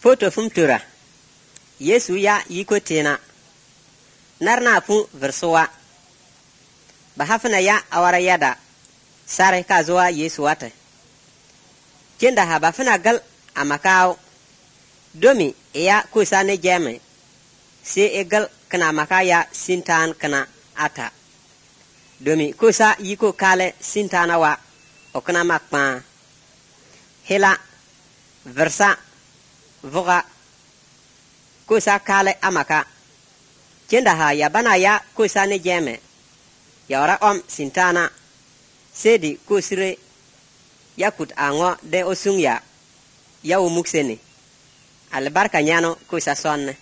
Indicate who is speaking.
Speaker 1: Foto fumtura Yesu ya yiko tena narna fu versuwa bahafna ya awara yada sare ka zuwa Yesu wata kenda ha bafna gal amakao domi ya kusa ne jeme se egal kana makaya sintan kana ata domi kusa yiko kale sintana wa okana makpa hela versa voga kusa kale amaka kenda ha ya bana ya kusa ne jeme ya ora sintana sedi kusire yakut ango de osungya ya umukseni albarka nyano kusa sonne